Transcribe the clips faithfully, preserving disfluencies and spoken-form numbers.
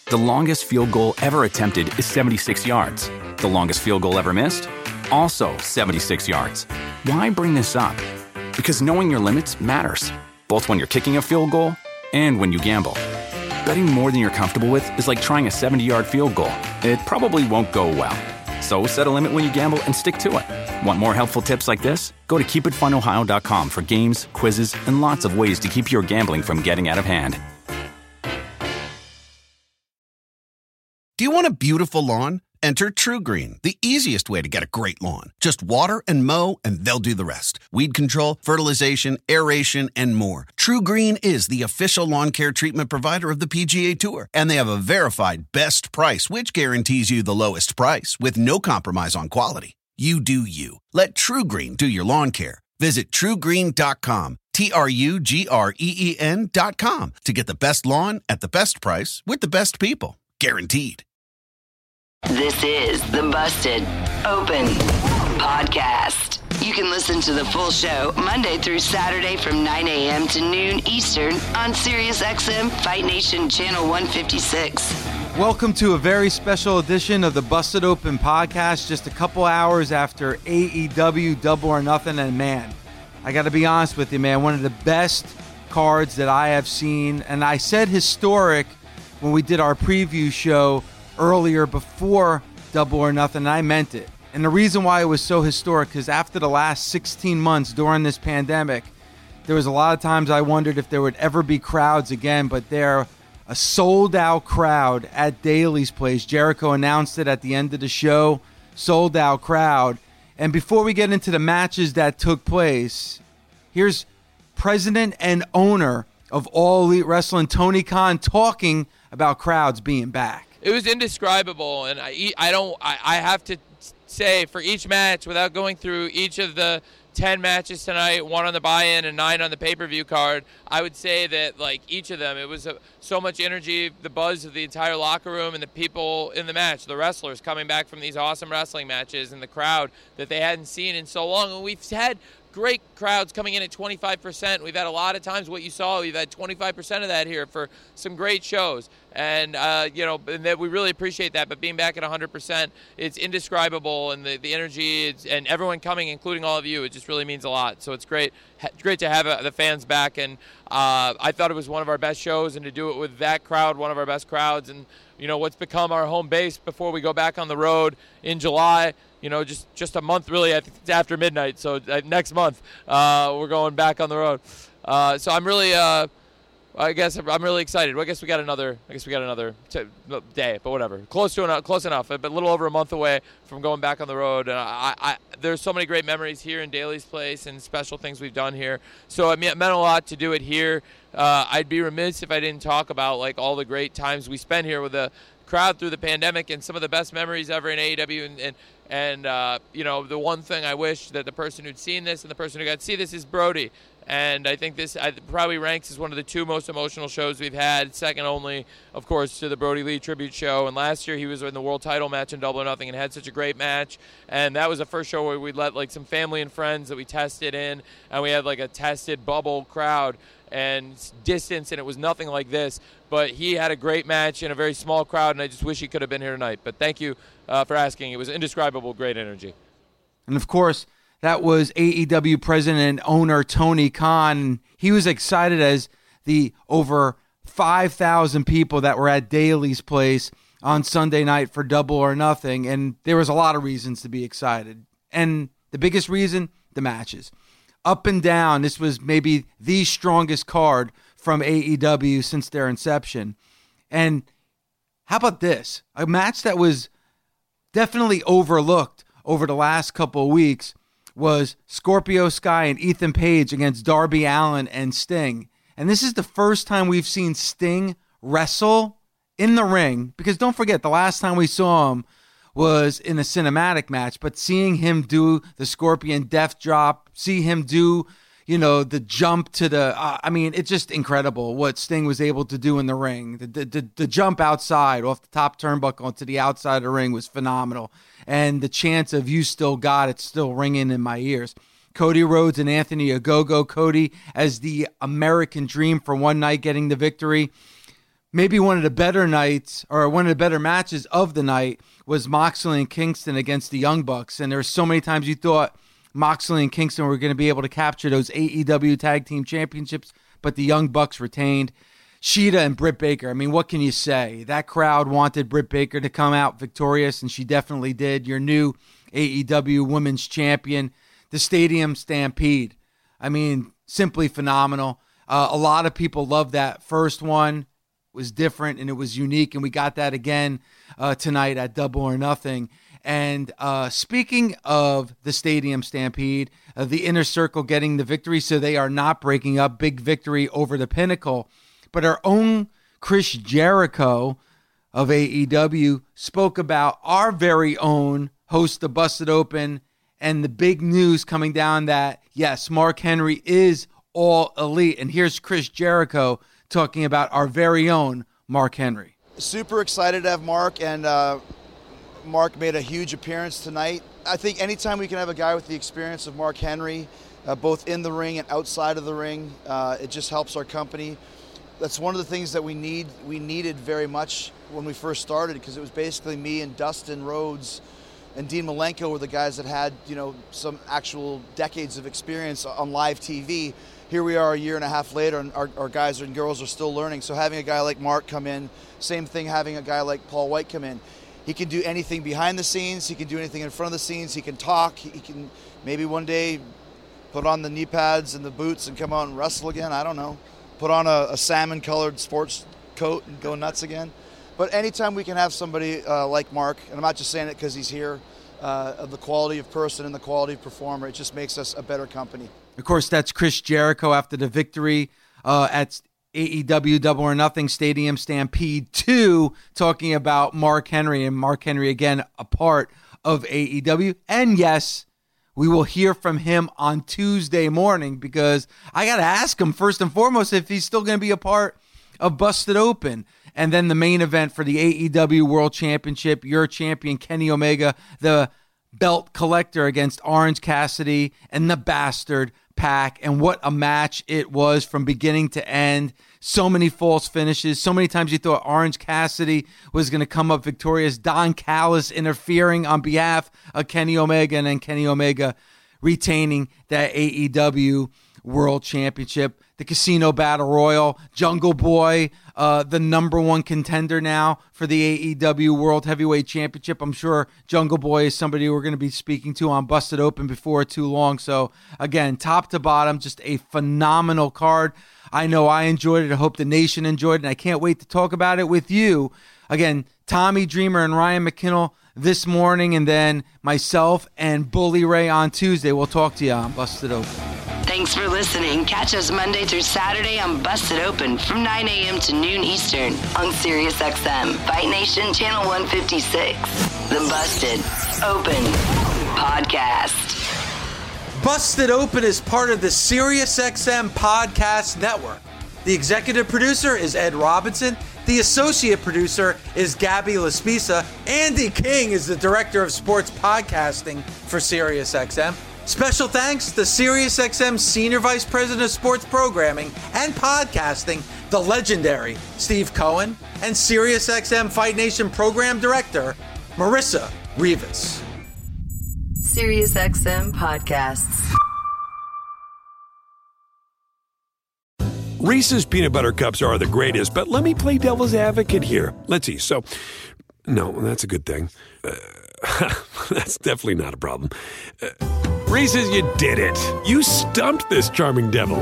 The longest field goal ever attempted is seventy-six yards. The longest field goal ever missed? Also seventy-six yards. Why bring this up? Because knowing your limits matters, both when you're kicking a field goal and when you gamble. Betting more than you're comfortable with is like trying a seventy-yard field goal. It probably won't go well. So set a limit when you gamble and stick to it. Want more helpful tips like this? Go to keep it fun ohio dot com for games, quizzes, and lots of ways to keep your gambling from getting out of hand. Do you want a beautiful lawn? Enter TruGreen, the easiest way to get a great lawn. Just water and mow, and they'll do the rest. Weed control, fertilization, aeration, and more. TruGreen is the official lawn care treatment provider of the P G A Tour, and they have a verified best price, which guarantees you the lowest price with no compromise on quality. You do you. Let TruGreen do your lawn care. Visit true green dot com, T R U G R E E N dot com, to get the best lawn at the best price with the best people. Guaranteed. This is the Busted Open Podcast. You can listen to the full show Monday through Saturday from nine a.m. to noon Eastern on Sirius X M Fight Nation Channel one fifty-six. Welcome to a very special edition of the Busted Open Podcast, just a couple hours after A E W Double or Nothing. And man, I got to be honest with you, man, one of the best cards that I have seen. And I said historic when we did our preview show earlier before Double or Nothing, and I meant it. And the reason why it was so historic, because after the last sixteen months during this pandemic, there was a lot of times I wondered if there would ever be crowds again, but they're a sold-out crowd at Daly's Place. Jericho announced it at the end of the show, sold-out crowd. And before we get into the matches that took place, here's president and owner of All Elite Wrestling, Tony Khan, talking about crowds being back. It was indescribable, and I, I don't, I, I have to say for each match, without going through each of the ten matches tonight, one on the buy-in and nine on the pay-per-view card, I would say that like each of them, it was a, so much energy, the buzz of the entire locker room and the people in the match, the wrestlers coming back from these awesome wrestling matches, and the crowd that they hadn't seen in so long. And we've had great crowds coming in at twenty-five percent. We've had a lot of times what you saw, we've had twenty-five percent of that here for some great shows. And, uh, you know, and that we really appreciate that. But being back at one hundred percent, it's indescribable. And the, the energy it's, and everyone coming, including all of you, it just really means a lot. So it's great great to have uh, the fans back. And uh, I thought it was one of our best shows. And to do it with that crowd, one of our best crowds. And, you know, what's become our home base before we go back on the road in July. You know, just, just a month really after midnight. So uh, next month uh, we're going back on the road. Uh, so I'm really... Uh, I guess I'm really excited. Well, I guess we got another. I guess we got another t- day, but whatever. Close to enough. Close enough. But a little over a month away from going back on the road. And I, I, there's so many great memories here in Daly's Place and special things we've done here. So it meant a lot to do it here. Uh, I'd be remiss if I didn't talk about like all the great times we spent here with the crowd through the pandemic and some of the best memories ever in A E W. And and, and uh, you know, the one thing I wish that the person who'd seen this and the person who got to see this is Brody. And I think this probably ranks as one of the two most emotional shows we've had, second only, of course, to the Brody Lee tribute show. And last year he was in the world title match in Double or Nothing and had such a great match. And that was the first show where we let like some family and friends that we tested in, and we had like a tested bubble crowd and distance, and it was nothing like this. But he had a great match in a very small crowd, and I just wish he could have been here tonight. But thank you uh, for asking. It was indescribable, great energy. And of course, that was A E W president and owner Tony Khan. He was excited as the over five thousand people that were at Daly's Place on Sunday night for Double or Nothing. And there was a lot of reasons to be excited. And the biggest reason, the matches. Up and down, this was maybe the strongest card from A E W since their inception. And how about this? A match that was definitely overlooked over the last couple of weeks was Scorpio Sky and Ethan Page against Darby Allin and Sting. And this is the first time we've seen Sting wrestle in the ring, because don't forget, the last time we saw him was in a cinematic match, but seeing him do the Scorpion Death Drop, see him do, you know, the jump to the, uh, I mean, it's just incredible what Sting was able to do in the ring. The, the, the, the jump outside off the top turnbuckle to the outside of the ring was phenomenal. And the chance of "you still got it" still ringing in my ears. Cody Rhodes and Anthony Ogogo. Cody as the American Dream for one night getting the victory. maybe one of the better nights or one of the better matches of the night was Moxley and Kingston against the Young Bucks. And there were so many times you thought Moxley and Kingston were going to be able to capture those A E W Tag Team Championships, but the Young Bucks retained. Shida and Britt Baker, I mean, what can you say? That crowd wanted Britt Baker to come out victorious, and she definitely did. Your new A E W Women's Champion. The Stadium Stampede, I mean, simply phenomenal. Uh, a lot of people loved that first one. It was different, and it was unique, and we got that again uh, tonight at Double or Nothing. And uh, speaking of the Stadium Stampede, uh, the Inner Circle getting the victory, so they are not breaking up. Big victory over the Pinnacle. But our own Chris Jericho of A E W spoke about our very own host of Busted Open and the big news coming down that, yes, Mark Henry is all elite. And here's Chris Jericho talking about our very own Mark Henry. Super excited to have Mark, and uh, Mark made a huge appearance tonight. I think anytime we can have a guy with the experience of Mark Henry, uh, both in the ring and outside of the ring, uh, it just helps our company. That's one of the things that we need. We needed very much when we first started, because it was basically me and Dustin Rhodes and Dean Malenko were the guys that had, you know, some actual decades of experience on live T V. Here we are a year and a half later, and our, our guys and girls are still learning. So having a guy like Mark come in, same thing having a guy like Paul White come in. He can do anything behind the scenes. He can do anything in front of the scenes. He can talk. He can maybe one day put on the knee pads and the boots and come out and wrestle again. I don't know. Put on a, a salmon-colored sports coat and go nuts again. But anytime we can have somebody uh, like Mark, and I'm not just saying it because he's here, uh, of the quality of person and the quality of performer, it just makes us a better company. Of course, that's Chris Jericho after the victory uh, at A E W Double or Nothing Stadium Stampede two, talking about Mark Henry, and Mark Henry, again, a part of A E W. And yes, we will hear from him on Tuesday morning, because I got to ask him first and foremost if he's still going to be a part of Busted Open. And then the main event for the A E W World Championship, your champion Kenny Omega, the belt collector, against Orange Cassidy and the Bastard Pac. And what a match it was from beginning to end. So many false finishes. So many times you thought Orange Cassidy was going to come up victorious. Don Callis interfering on behalf of Kenny Omega, and then Kenny Omega retaining that A E W World Championship. The Casino Battle Royal. Jungle Boy, uh, the number one contender now for the A E W World Heavyweight Championship. I'm sure Jungle Boy is somebody we're going to be speaking to on Busted Open before too long. So, again, top to bottom, just a phenomenal card. I know I enjoyed it. I hope the nation enjoyed it, and I can't wait to talk about it with you. Again, Tommy Dreamer and Ryan McKinnell this morning, and then myself and Bully Ray on Tuesday. We'll talk to you on Busted Open. Thanks for listening. Catch us Monday through Saturday on Busted Open from nine a.m. to noon Eastern on Sirius X M, Fight Nation Channel one fifty-six. The Busted Open Podcast. Busted Open is part of the Sirius X M Podcast Network. The executive producer is Ed Robinson. The associate producer is Gabby Laspisa. Andy King is the director of sports podcasting for Sirius X M. Special thanks to Sirius X M Senior Vice President of Sports Programming and Podcasting, the legendary Steve Cohen, and Sirius X M Fight Nation Program Director, Marissa Rivas. Sirius X M Podcasts. Reese's Peanut Butter Cups are the greatest, but let me play devil's advocate here. Let's see. So, no, that's a good thing. Uh, that's definitely not a problem. Uh, Reese's, you did it. You stumped this charming devil.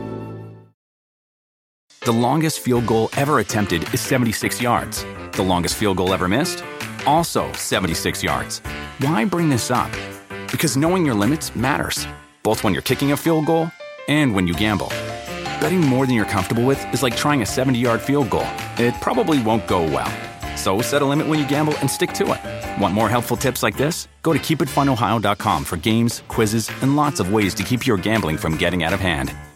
The longest field goal ever attempted is seventy-six yards. The longest field goal ever missed? Also seventy-six yards. Why bring this up? Because knowing your limits matters, both when you're kicking a field goal and when you gamble. Betting more than you're comfortable with is like trying a seventy-yard field goal. It probably won't go well. So set a limit when you gamble and stick to it. Want more helpful tips like this? Go to keep it fun ohio dot com for games, quizzes, and lots of ways to keep your gambling from getting out of hand.